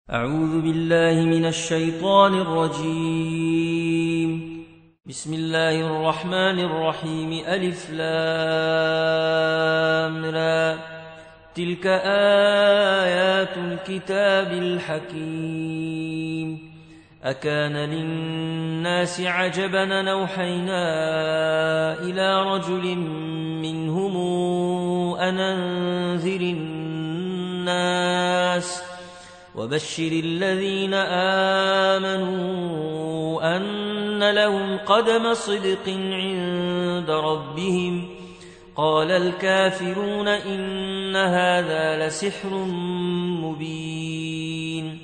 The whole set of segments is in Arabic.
أعوذ بالله من الشيطان الرجيم. بسم الله الرحمن الرحيم. ألف لام را. تلك آيات الكتاب الحكيم. أكان للناس عجبا أن أوحينا إلى رجل منهم أن أنذر الناس وبشر الذين آمنوا أن لهم قدم صدق عند ربهم. قال الكافرون إن هذا لسحر مبين.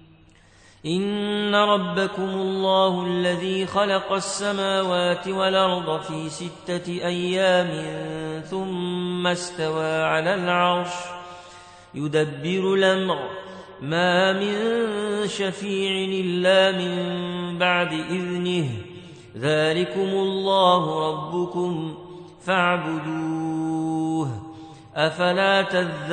إن ربكم الله الذي خلق السماوات والأرض في 6 أيام ثم استوى على العرش يدبر الأمر ما من شفيع إلا من بعد إذنه ذلكم الله ربكم فاعبدوه أفلا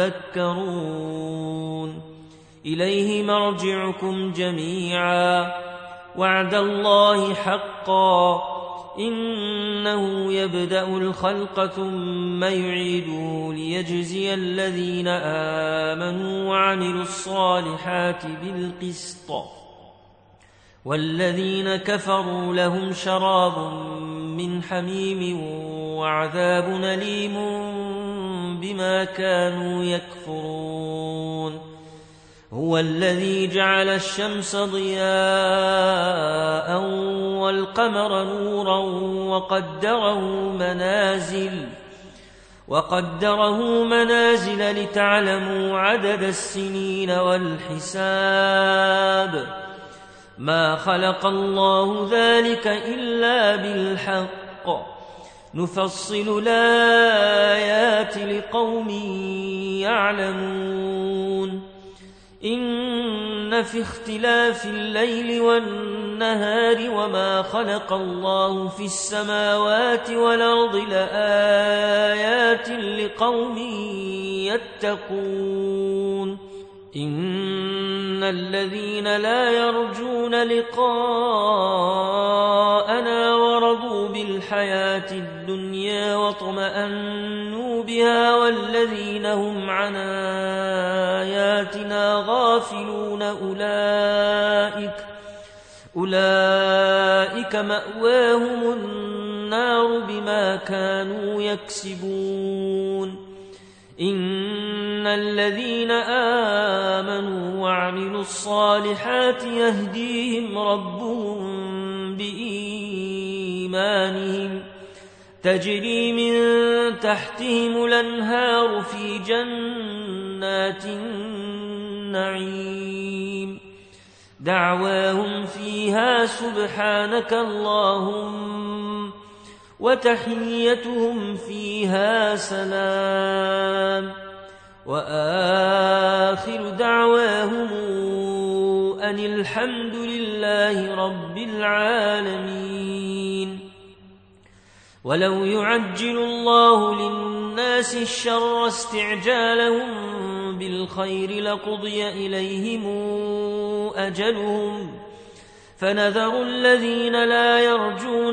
تذكرون. إليه مرجعكم جميعا وعد الله حقا إنه يبدأ الخلق ثم يعيده ليجزي الذين آمنوا وعملوا الصالحات بالقسط والذين كفروا لهم شراب من حميم وعذاب أليم بما كانوا يكفرون. هو الذي جعل الشمس ضياء والقمر نورا وقدره منازل لتعلموا عدد السنين والحساب. ما خلق الله ذلك إلا بالحق نفصل الآيات لقوم يعلمون. إن في اختلاف الليل والنهار وما خلق الله في السماوات والأرض لآيات لقوم يتقون. إن الذين لا يرجون لقاءنا ورضوا بالحياة الدنيا واطمأنوا بها والذين هم عن آياتنا غافلون أولئك مأواهم النار بما كانوا يكسبون. إن الذين آمنوا وعملوا الصالحات يهديهم ربهم بإيمانهم تجري من تحتهم الأنهار في جنات النعيم. دعواهم فيها سبحانك اللهم وتحيتهم فيها سلام وآخر دعواهم أن الحمد لله رب العالمين. ولو يعجل الله للناس الشر استعجالهم بالخير لقضي إليهم أجلهم فنذر الذين لا يرجون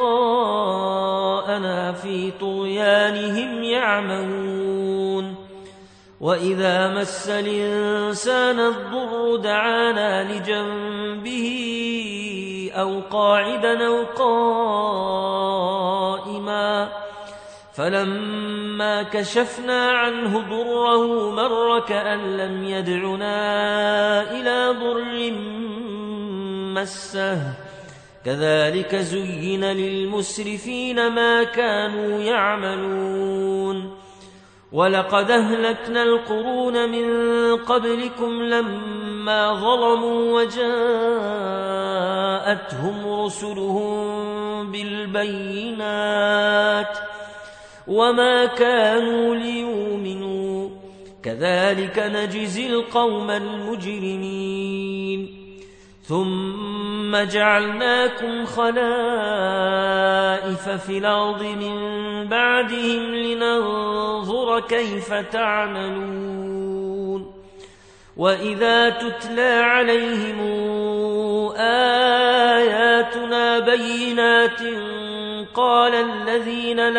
لقاءنا في طغيانهم يعمهون. وإذا مس الإنسان الضر دعانا لجنبه أو قاعدا أو قائما فلما كشفنا عنه ضره مر كأن لم يدعنا إلى ضر مسه. كذلك زين للمسرفين ما كانوا يعملون. ولقد أهلكنا القرون من قبلكم لما ظلموا وجاءتهم رسلهم بالبينات وما كانوا ليؤمنوا. كذلك نجزي القوم المجرمين. ثم جعلناكم خلائف في الأرض من بعدهم لننظر كيف تعملون. وإذا تتلى عليهم آياتنا بينات قال الذين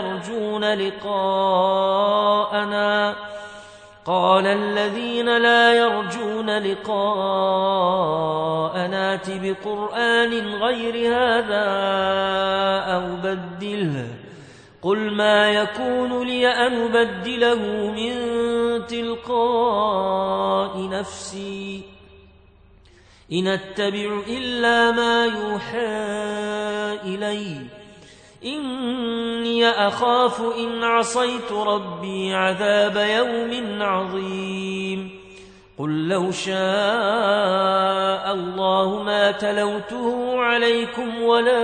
لا يرجون لقاءنا ائت بقرآن غير هذا أو بدله قل ما يكون لي أن أبدله من تلقاء نفسي إن أتبع إلا ما يوحى إلي إني أخاف إن عصيت ربي عذاب يوم عظيم قل لو شاء الله ما تلوته عليكم ولا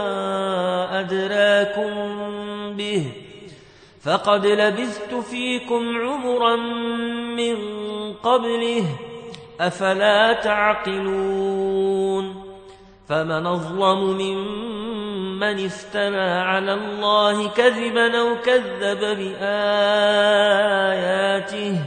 أدراكم به فقد لبثت فيكم عمرا من قبله أفلا تعقلون فمن أظلم ممن افترى على الله كذبا أو كذب بآياته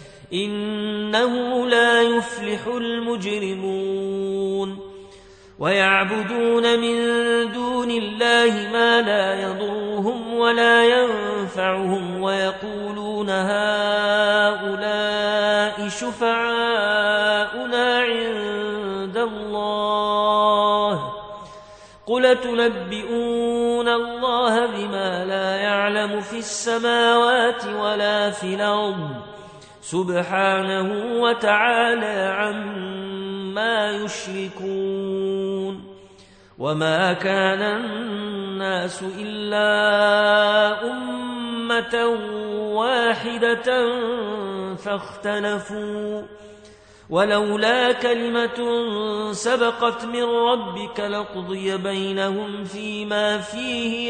إنه لا يفلح المجرمون ويعبدون من دون الله ما لا يضرهم ولا ينفعهم ويقولون هؤلاء شفعاؤنا عند الله قل تنبئون الله بما لا يعلم في السماوات ولا في الأرض سبحانه وتعالى عما يشركون وما كان الناس إلا أمة واحدة فاختلفوا ولولا كلمة سبقت من ربك لقضي بينهم فيما فيه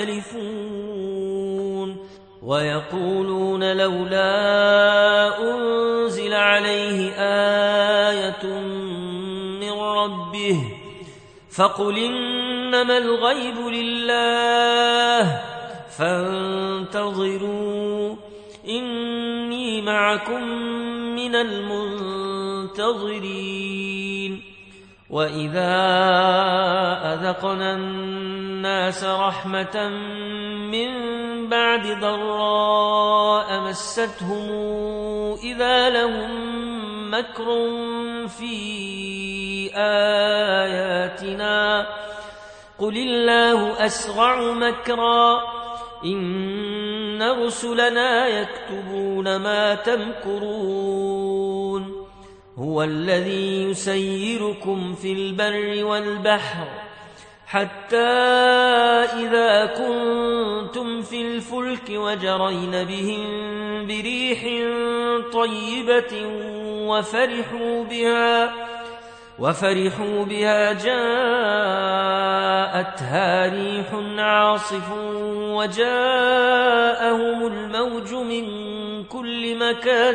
يختلفون ويقولون لولا أنزل عليه آية من ربه فقل إنما الغيب لله فانتظروا إني معكم من المنتظرين وإذا أذقنا الناس رحمة من بعد ضراء مستهم إذا لهم مكر في آياتنا قل الله أسرع مكرا إن رسلنا يكتبون ما تمكرون هو الذي يسيركم في البر والبحر حتى إذا كنتم في الفلك وجرين بهم بريح طيبة وفرحوا بها جاءتها ريح عاصف وجاءهم الموج من كل مكان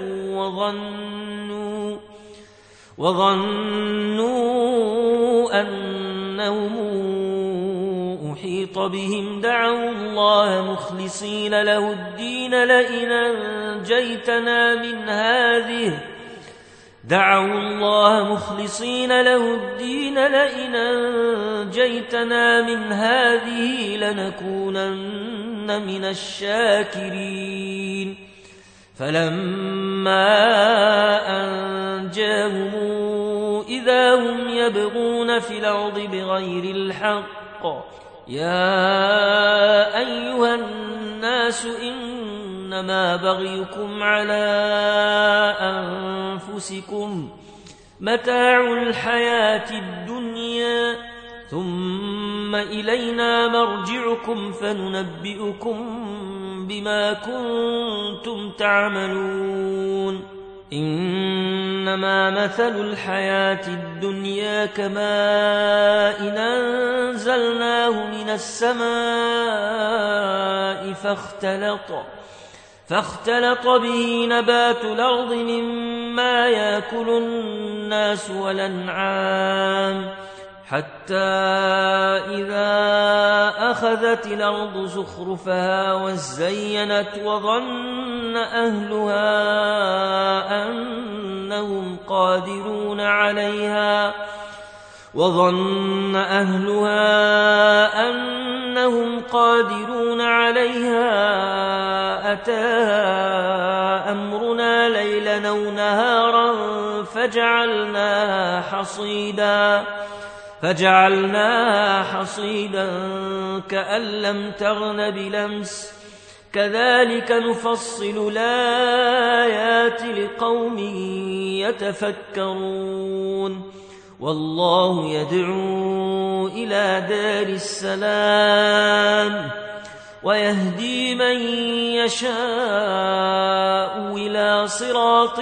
وظنوا أنهم أحيط بهم دعوا الله مخلصين له الدين لئن أنجيتنا من هذه لنكونن من الشاكرين فلما أنجاهم إذا هم يبغون في الأرض بغير الحق يا أيها الناس إنما بغيكم على أنفسكم متاع الحياة الدنيا ثم إلينا مرجعكم فننبئكم بما كنتم تعملون إنما مثل الحياة الدنيا كماء أنزلناه من السماء فاختلط به نبات الأرض مما يأكل الناس والأنعام حتى إذا أخذت الأرض زخرفها وزينت وظن أهلها أنهم قادرون عليها أتاها أمرنا ليلا أو نهارا فجعلناها حصيدا كأن لم تغن بلمس كذلك نفصل الآيات لقوم يتفكرون والله يدعو إلى دار السلام ويهدي من يشاء إلى صراط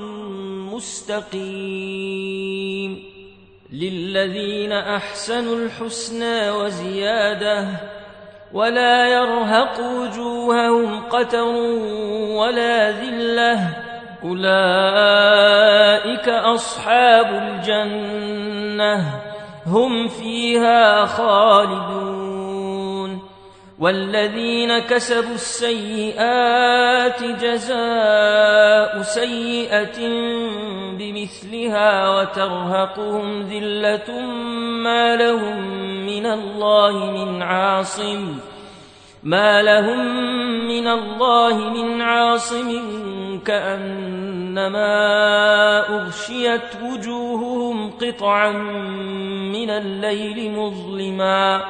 مستقيم للذين أحسنوا الحسنى وزيادة ولا يرهق وجوههم قتر ولا ذلة أولئك أصحاب الجنة هم فيها خالدون والذين كسبوا السيئات جزاء سيئة بمثلها وترهقهم ذلة ما لهم من الله من عاصم كأنما أغشيت وجوههم قطعا من الليل مظلما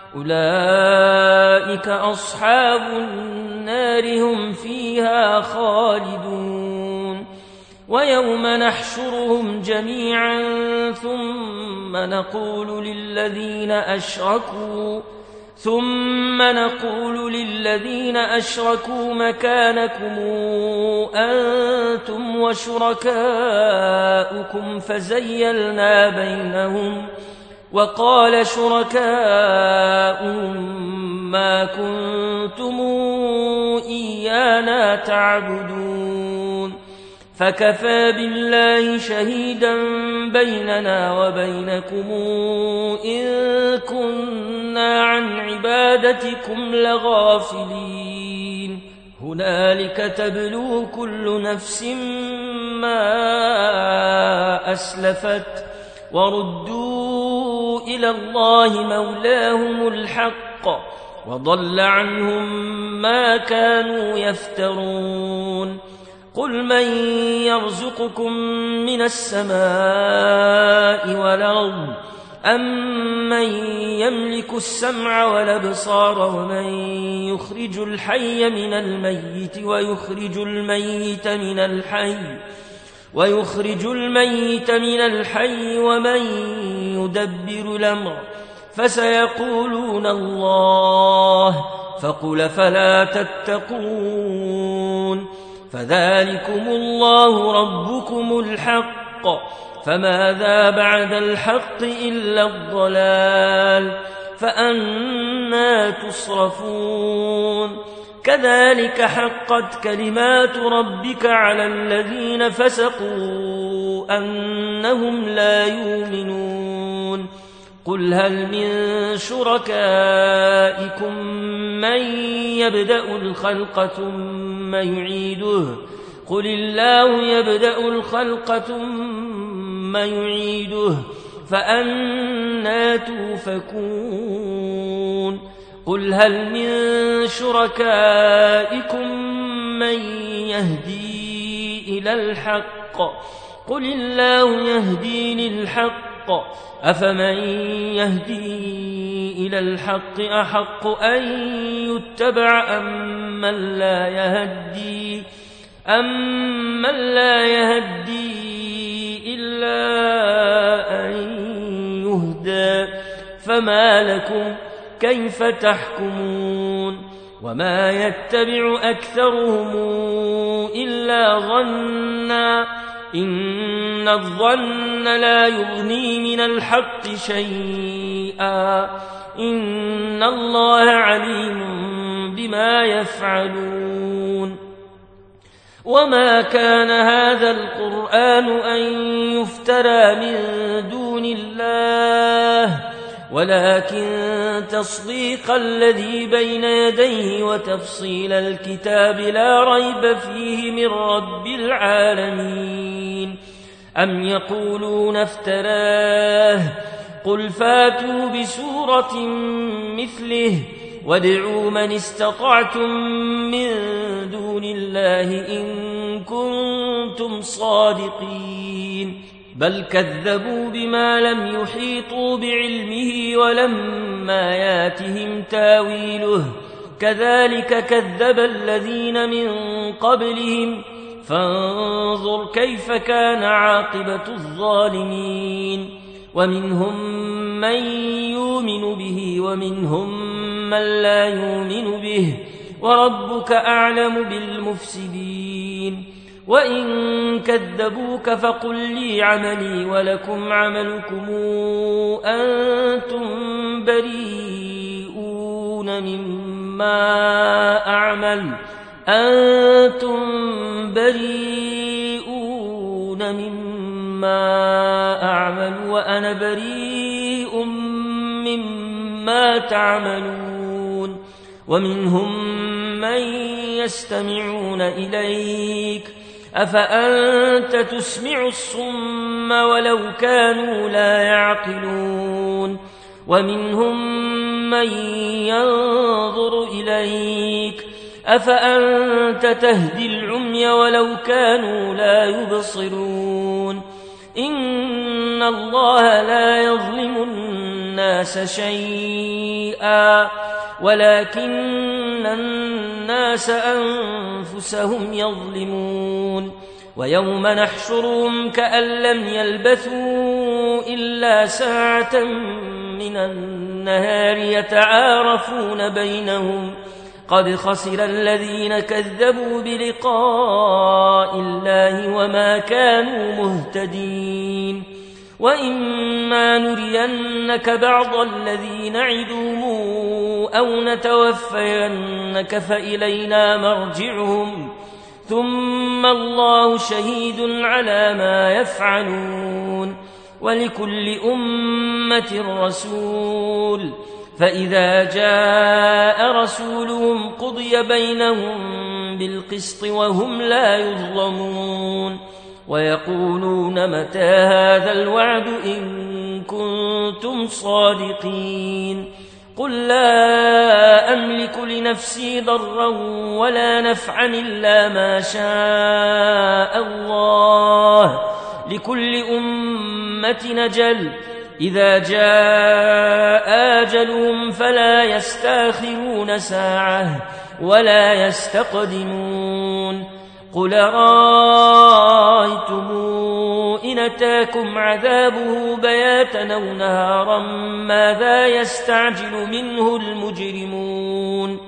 أولئك أصحاب النار هم فيها خالدون ويوم نحشرهم جميعا ثم نقول للذين أشركوا مكانكم أنتم وشركاؤكم فزيلنا بينهم وقال شركاؤهم ما كنتم إيانا تعبدون فكفى بالله شهيدا بيننا وبينكم إن كنا عن عبادتكم لغافلين هنالك تبلو كل نفس ما أسلفت وردوا إلى الله مولاهم الحق وضل عنهم ما كانوا يفترون قل من يرزقكم من السماء والأرض أمن يملك السمع والأبصار ومن يخرج الحي من الميت ويخرج الميت من الحي ومن يدبر الأمر فسيقولون الله فقل فلا تتقون فذلكم الله ربكم الحق فماذا بعد الحق إلا الضلال فأنى تصرفون كذلك حقت كلمات ربك على الذين فسقوا أنهم لا يؤمنون قل هل من شركائكم من يبدأ الخلق ثم يعيده قل الله يبدأ الخلق ثم يعيده فأنى توفكون قل هل من شركائكم من يهدي إلى الحق قل الله يهدي للحق أفمن يهدي إلى الحق أحق أن يتبع أمن لا يهدي إلا أن يهدى فما لكم كيف تحكمون وما يتبع أكثرهم إلا ظنا إن الظن لا يغني من الحق شيئا إن الله عليم بما يفعلون وما كان هذا القرآن أن يفترى من دون الله ولكن تصديق الذي بين يديه وتفصيل الكتاب لا ريب فيه من رب العالمين. أم يقولون افتراه قل فاتوا بسورة مثله وادعوا من استطعتم من دون الله إن كنتم صادقين. بل كذبوا بما لم يحيطوا بعلمه ولما ياتهم تاويله كذلك كذب الذين من قبلهم فانظر كيف كان عاقبة الظالمين. ومنهم من يؤمن به ومنهم من لا يؤمن به وربك أعلم بالمفسدين. وإن كذبوك فقل لي عملي ولكم عملكم أنتم بريئون مما أعمل وأنا بريء مما تعملون. ومنهم من يستمعون إليك أفأنت تسمع الصم ولو كانوا لا يعقلون. ومنهم من ينظر إليك أفأنت تهدي العمي ولو كانوا لا يبصرون. إن الله لا يظلم الناس شيئا ولكن الناس أنفسهم يظلمون. ويوم نحشرهم كأن لم يلبثوا إلا ساعة من النهار يتعارفون بينهم قد خسر الذين كذبوا بلقاء الله وما كانوا مهتدين. وإما نرينك بعض الذي نعدهم أو نتوفينك فإلينا مرجعهم ثم الله شهيد على ما يفعلون. ولكل أمة رسول فإذا جاء رسولهم قضي بينهم بالقسط وهم لا يظلمون. ويقولون متى هذا الوعد إن كنتم صادقين. قل لا أملك لنفسي ضرا ولا نفعا إلا ما شاء الله لكل أمة أجل إذا جاء أجلهم فلا يستأخرون ساعة ولا يستقدمون. قل رأيتم إن أتاكم عذابه بياتا أو نهارا ماذا يستعجل منه المجرمون.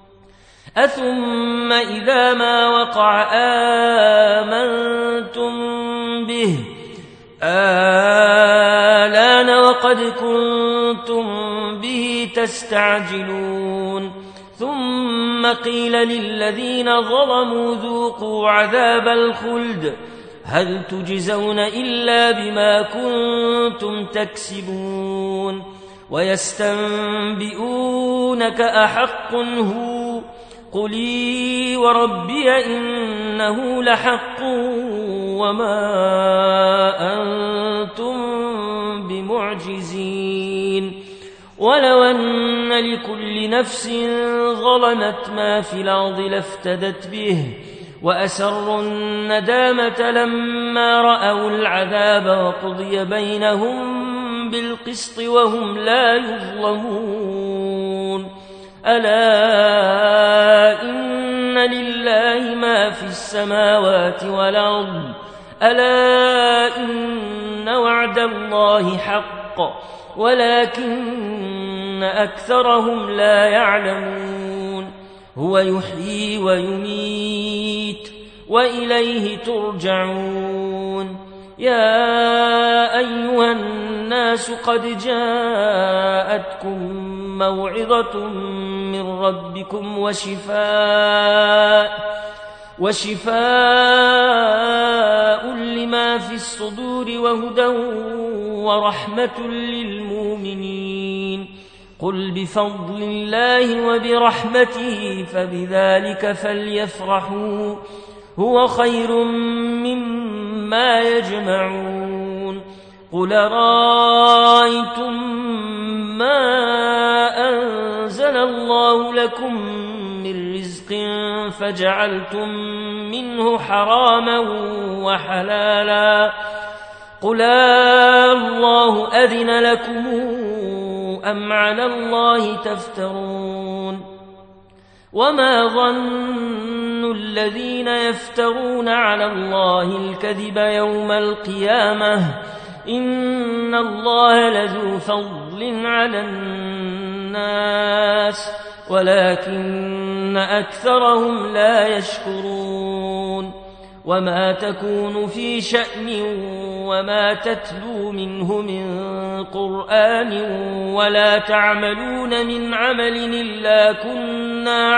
أثم إذا ما وقع آمنتم به آلان وقد كنتم به تستعجلون. ثم قيل للذين ظلموا ذوقوا عذاب الخلد هل تجزون إلا بما كنتم تكسبون. ويستنبئونك أحق هو قلي وربي إنه لحق وما أنتم بمعجزين. ولو أن لكل نفس ظلمت ما في الأرض لافتدت به وأسروا الندامة لما رأوا العذاب وقضي بينهم بالقسط وهم لا يظلمون. ألا إن لله ما في السماوات والأرض ألا إن وعد الله حق ولكن أكثرهم لا يعلمون. هو يحيي ويميت وإليه ترجعون. يا أيها الناس قد جاءتكم موعظة من ربكم وشفاء لما في الصدور وهدى ورحمة للمؤمنين. قل بفضل الله وبرحمته فبذلك فليفرحوا هو خير مما يجمعون. قل رأيتم ما أنزل الله لكم من رزق فجعلتم منه حراما وحلالا قل الله أذن لكم أم على الله تفترون. وما ظن الذين يفترون على الله الكذب يوم القيامة إن الله لذو فضل على الناس ولكن أكثرهم لا يشكرون. وما تكون في شأن وما تتلو منه من قرآن ولا تعملون من عمل إلا كنا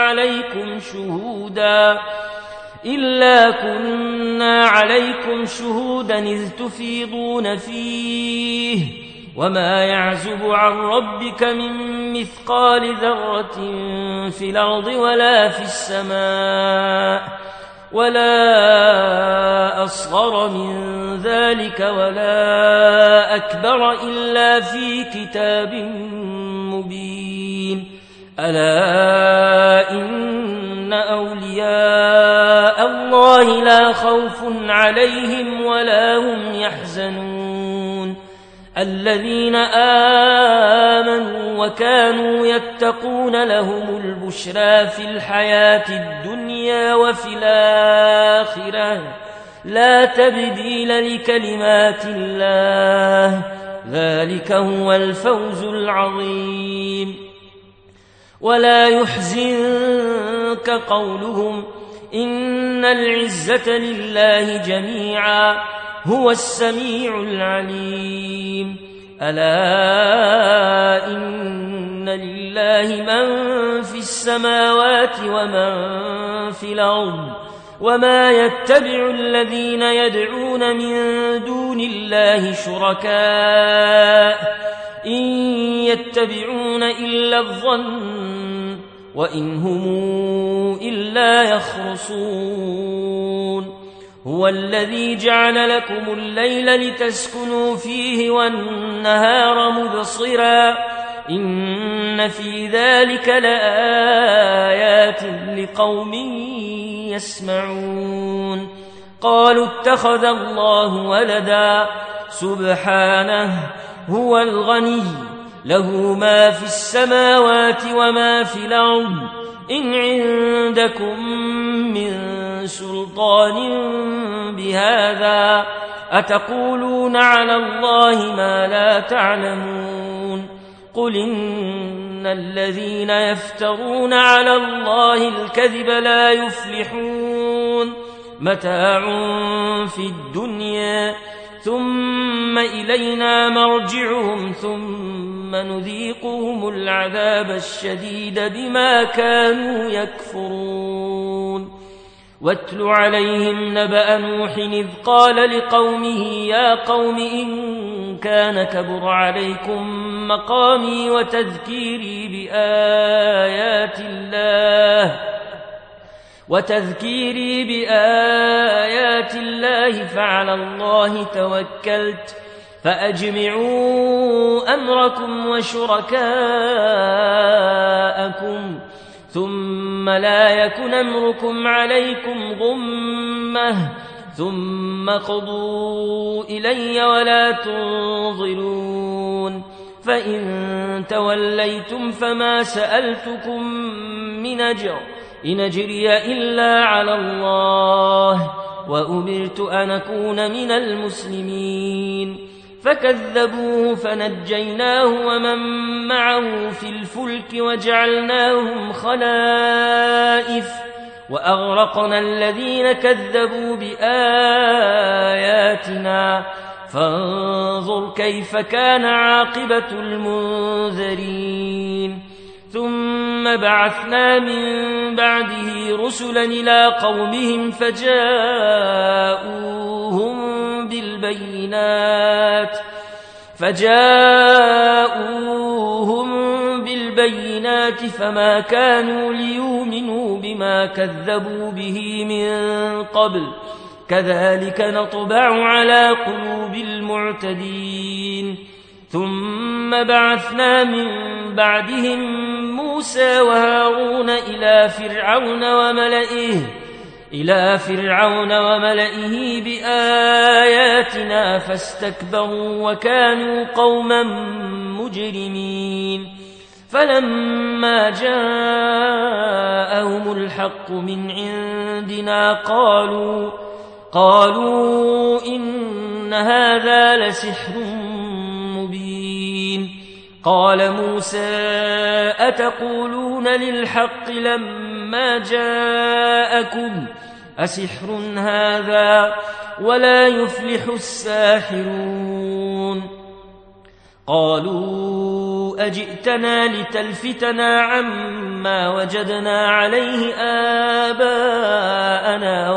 عليكم شهودا إذ تفيضون فيه وما يعزب عن ربك من مثقال ذرة في الأرض ولا في السماء ولا أصغر من ذلك ولا أكبر إلا في كتاب مبين. ألا إن أولياء الله لا خوف عليهم ولا هم يحزنون الذين آمنوا وكانوا يتقون لهم البشرى في الحياة الدنيا وفي الآخرة لا تبديل لكلمات الله ذلك هو الفوز العظيم. ولا يحزنك قولهم إن العزة لله جميعا هو السميع العليم. ألا إن لله من في السماوات ومن في الأرض وما يتبع الذين يدعون من دون الله شركاء إن يتبعون إلا الظن وإن هم إلا يخرصون. هو الذي جعل لكم الليل لتسكنوا فيه والنهار مبصرا إن في ذلك لآيات لقوم يسمعون. قالوا اتخذ الله ولدا سبحانه هو الغني له ما في السماوات وما في الأرض إن عندكم من سلطان بهذا أتقولون على الله ما لا تعلمون. قل إن الذين يفترون على الله الكذب لا يفلحون متاع في الدنيا ثم إلينا مرجعهم ثم نذيقهم العذاب الشديد بما كانوا يكفرون. واتل عليهم نبأ نوح إذ قال لقومه يا قوم إن كان كبر عليكم مقامي وتذكيري بآيات الله فعلى الله توكلت فأجمعوا أمركم وشركاءكم ثم لا يكن أمركم عليكم غمة ثم قضوا إلي ولا تنظرون. فإن توليتم فما سألتكم من أجر إن أجري إلا على الله وأمرت أن أكون من المسلمين. فكذبوه فنجيناه ومن معه في الفلك وجعلناهم خلائف وأغرقنا الذين كذبوا بآياتنا فانظر كيف كان عاقبة المنذرين. ثم بعثنا من بعده رسلا إلى قومهم فجاءوهم بالبينات فما كانوا ليؤمنوا بما كذبوا به من قبل كذلك نطبع على قلوب المعتدين. ثم بعثنا من بعدهم موسى وهارون إلى فرعون وملئه بآياتنا فاستكبروا وكانوا قوما مجرمين. فلما جاءهم الحق من عندنا قالوا إن هذا لسحر مبين. قال موسى أتقولون للحق لما جاءكم أسحر هذا ولا يفلح الساحرون. قالوا أجئتنا لتلفتنا عما وجدنا عليه آباءنا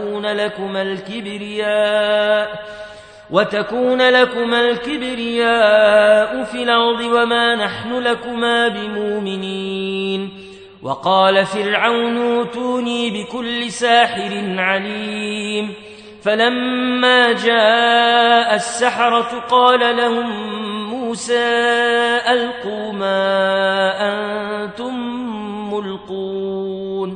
وتكون لكما الكبرياء في الأرض وما نحن لكما بمؤمنين. وقال فرعون اوتوني بكل ساحر عليم. فلما جاء السحرة قال لهم موسى ألقوا ما أنتم ملقون.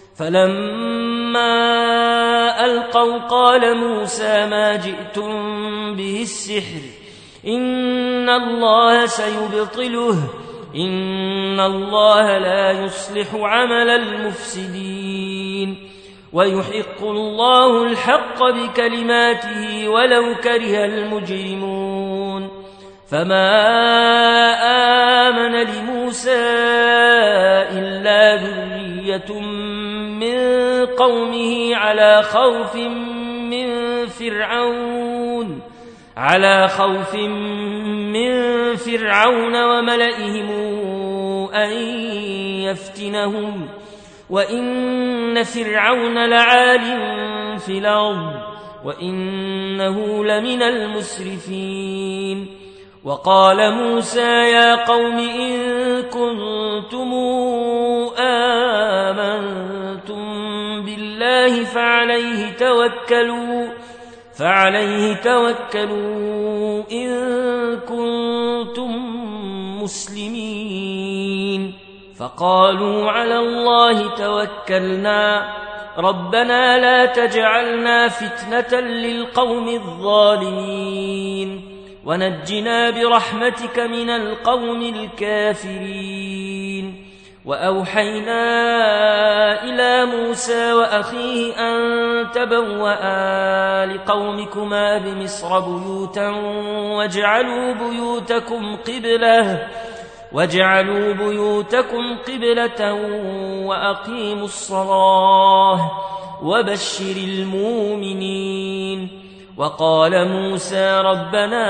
فلما ألقوا قال موسى ما جئتم به السحر إن الله سيبطله إن الله لا يصلح عمل المفسدين ويحق الله الحق بكلماته ولو كره المجرمون. فما آمن لموسى إلا ذرية من قومه على خوف من فرعون وملئهم أن يفتنهم وإن فرعون لعال في الأرض وإنه لمن المسرفين. وقال موسى يا قوم إن كنتم آمنتم بالله فعليه توكلوا إن كنتم مسلمين. فقالوا على الله توكلنا ربنا لا تجعلنا فتنة للقوم الظالمين ونجنا برحمتك من القوم الكافرين. وأوحينا إلى موسى وأخيه أن تبوأ لقومكما بمصر بيوتا واجعلوا بيوتكم قبلة وأقيموا الصلاة وبشر المؤمنين. وقال موسى ربنا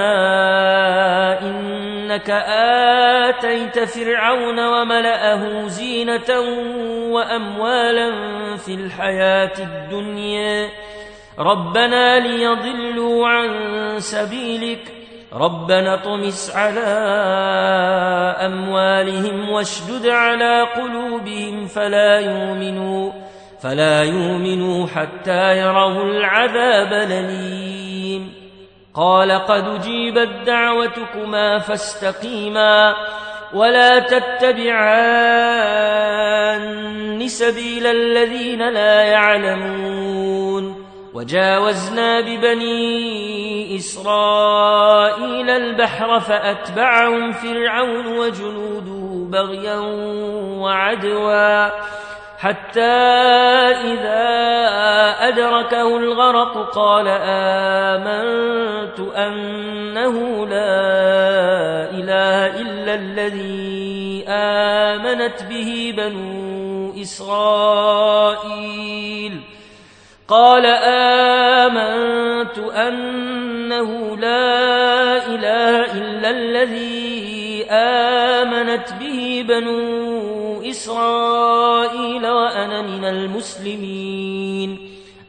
إنك آتيت فرعون وملأه زينة وأموالا في الحياة الدنيا ربنا ليضلوا عن سبيلك ربنا اطمس على أموالهم واشدد على قلوبهم فلا يؤمنوا حتى يروا العذاب الأليم. قال قد أجيبت دعوتكما فاستقيما ولا تتبعان سبيل الذين لا يعلمون. وجاوزنا ببني إسرائيل البحر فأتبعهم فرعون وجنوده بغيا وعدوا حتى إذا أدركه الغرق قال آمنت أنه لا إله إلا الذي آمنت به بنو إسرائيل إسرائيل وأنا من المسلمين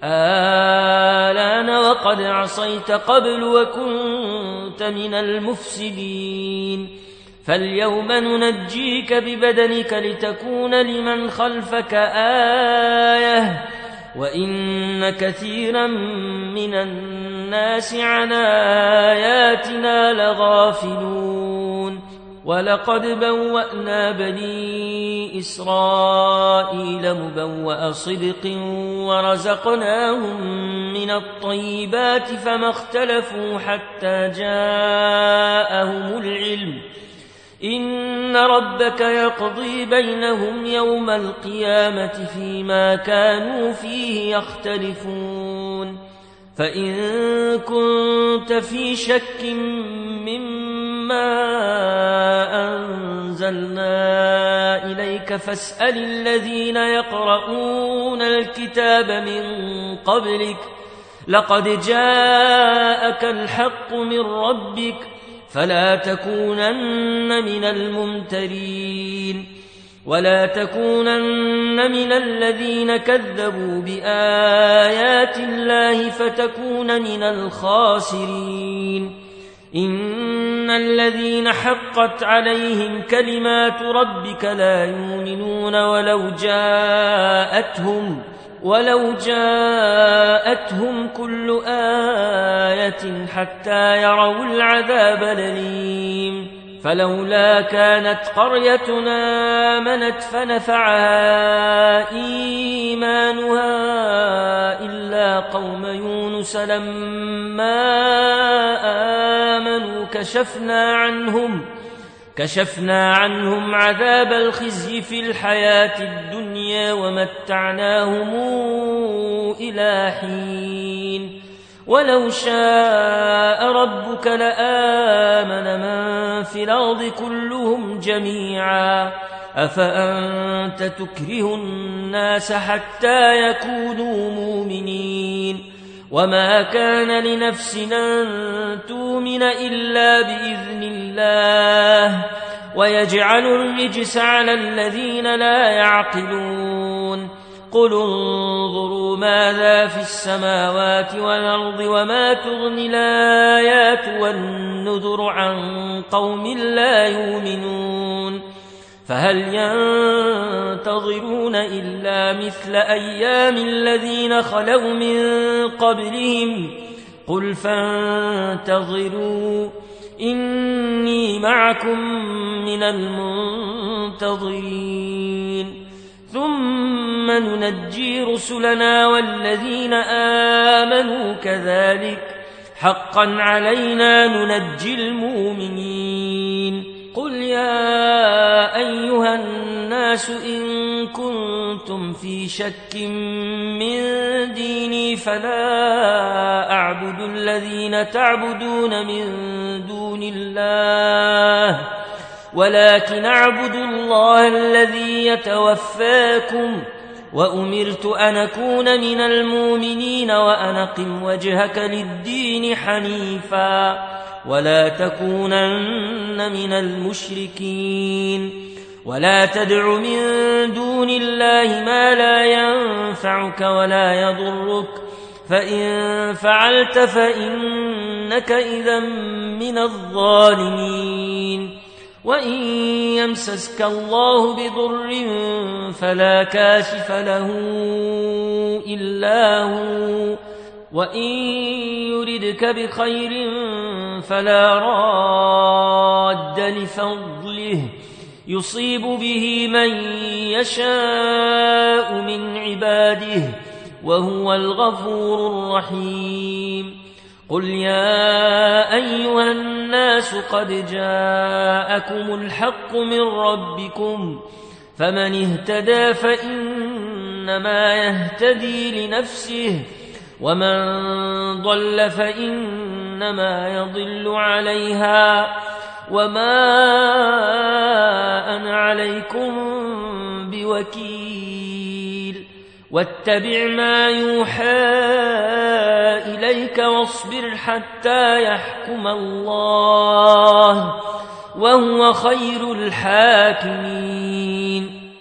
آلان وقد عصيت قبل وكنت من المفسدين فاليوم ننجيك ببدنك لتكون لمن خلفك آية وإن كثيرا من الناس عن آياتنا لغافلون ولقد بوأنا بني إسرائيل مبوأ صدق ورزقناهم من الطيبات فما اختلفوا حتى جاءهم العلم إن ربك يقضي بينهم يوم القيامة فيما كانوا فيه يختلفون فإن كنت في شك مما أنزلنا إليك فاسأل الذين يقرؤون الكتاب من قبلك لقد جاءك الحق من ربك فلا تكونن من الممترين ولا تكونن من الذين كذبوا بآيات الله فتكون من الخاسرين إن الذين حقت عليهم كلمات ربك لا يؤمنون ولو جاءتهم كل آية حتى يروا العذاب الأليم فلولا كانت قريتنا آمنت فنفعها إيمانها إلا قوم يونس لما آمنوا كشفنا عنهم عذاب الخزي في الحياة الدنيا ومتعناهم إلى حين ولو شاء ربك لآمن من في الأرض كلهم جميعا أفأنت تكره الناس حتى يكونوا مؤمنين وما كان لنفس أن تؤمن إلا بإذن الله ويجعل الرجس على الذين لا يعقلون قل انظروا ماذا في السماوات والأرض وما تغني الآيات والنذر عن قوم لا يؤمنون فهل ينتظرون إلا مثل أيام الذين خلوا من قبلهم قل فانتظروا إني معكم من المنتظرين ثم ننجي رسلنا والذين آمنوا كذلك حقا علينا ننجي المؤمنين قل يا أيها الناس إن كنتم في شك من ديني فلا أعبد الذين تعبدون من دون الله ولكن أعبد الله الذي يتوفاكم وأمرت أن أكون من المؤمنين وأن أقم وجهك للدين حنيفا ولا تكونن من المشركين ولا تدع من دون الله ما لا ينفعك ولا يضرك فإن فعلت فإنك إذا من الظالمين وإن يمسسك الله بضر فلا كاشف له إلا هو وإن يردك بخير فلا راد لفضله يصيب به من يشاء من عباده وهو الغفور الرحيم قل يا أيها الناس قد جاءكم الحق من ربكم فمن اهتدى فإنما يهتدي لنفسه ومن ضل فإنما يضل عليها وما أنا عليكم بوكيل واتبع ما يوحى إليك واصبر حتى يحكم الله وهو خير الحاكمين